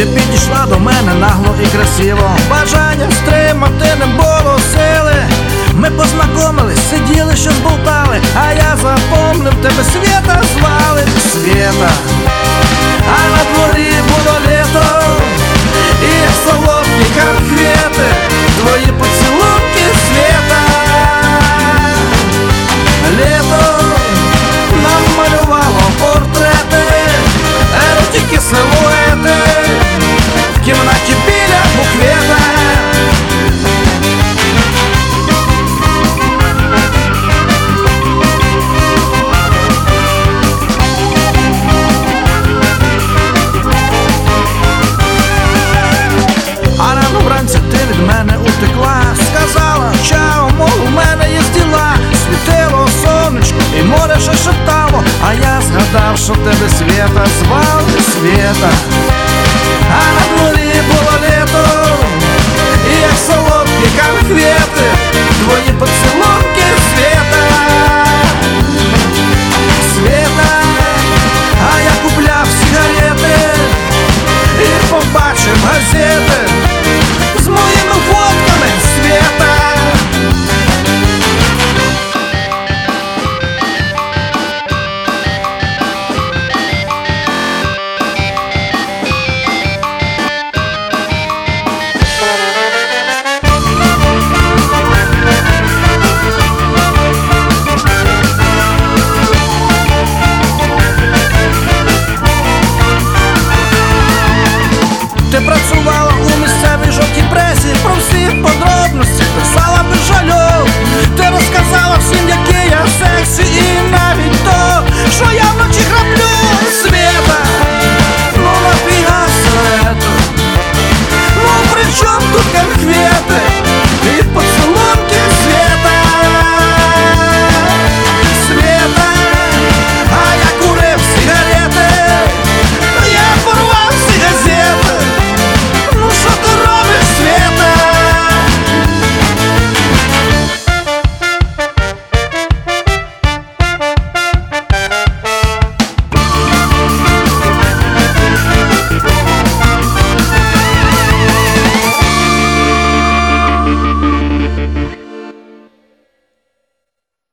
Ти підійшла до мене нагло і красиво, бажання стримати не було сили. Ми познайомились, сиділи, що зболтали, а я запомнив, тебе Света звали. Света, а на дворі було літо, і як солодкі конфети твої поцілунки, Света. Літо нам малювало портрети, еротики, силуети в кімнаті біля буквета. А рано вранці ти від мене утекла, сказала, чао, мов, у мене є діла. Світило сонечко і море ще шептало, а я згадав, що тебе Света звали. Света, а на дворі було літо, і як солодкі конфети твої поцілунки, Света. Света, а я купляв сигарети і побачив газети з моїми фотками, Света. Ти працювала у місцевій жовтій пресі, про всі подробності писала без жалю. Ти розказала всім, який я сексі і